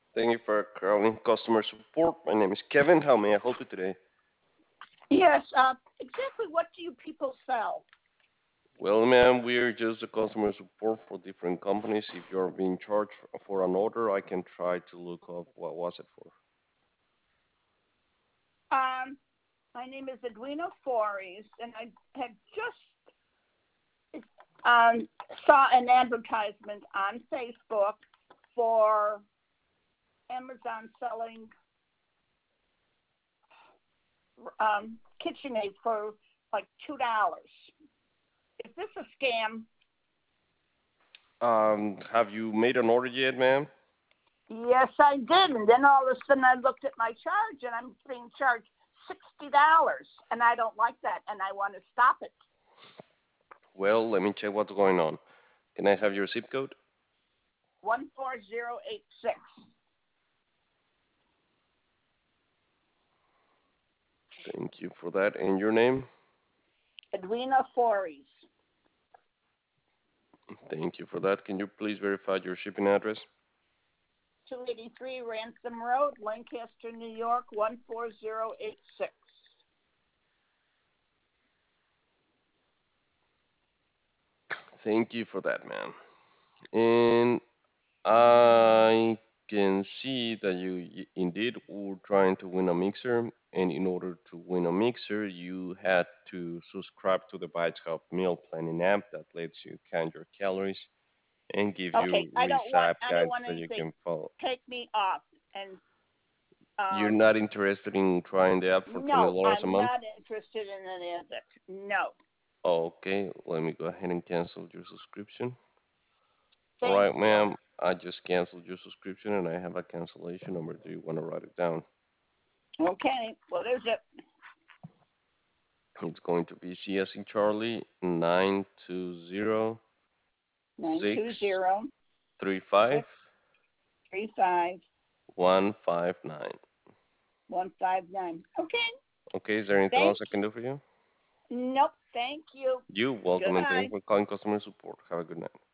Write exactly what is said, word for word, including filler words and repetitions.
Thank you for calling customer support. My name is Kevin. How may I help you today? Yes, uh, exactly what do you people sell? Well, ma'am, we're just the customer support for different companies. If you're being charged for an order, I can try to look up what was it for. Um, my name is Edwina Forres, and I had just um, saw an advertisement on Facebook for Amazon selling um, KitchenAid for like two dollars. Is this a scam? Um, have you made an order yet, ma'am? Yes, I did. And then all of a sudden I looked at my charge and I'm being charged sixty dollars and I don't like that and I want to stop it. Well, let me check what's going on. Can I have your zip code? one four zero eight six. Thank you for that. And your name? Edwina Forres. Thank you for that. Can you please verify your shipping address? two eighty-three Ransom Road, Lancaster, New York, one four zero eight six. Thank you for that, ma'am. And I can see that you y- indeed were trying to win a mixer, and in order to win a mixer, you had to subscribe to the Bites Hub meal planning app that lets you count your calories and give Okay, you I don't want recipe I don't guides want that you anything. can follow. Take me off and You're um not interested in trying the app for twenty no, dollars a I'm month? not interested in any of it. No. Okay, let me go ahead and cancel your subscription. All Thank right, you. ma'am, I just canceled your subscription and I have a cancellation number. Do you want to write it down? Okay. What is it? It's going to be C as in Charlie nine two zero Nine two six zero three five six three five one five nine. one five nine. Okay. Okay, is there anything Thank else I can do for you? Nope. Thank you. You welcome and thank you Goodbye. for calling customer support. Have a good night.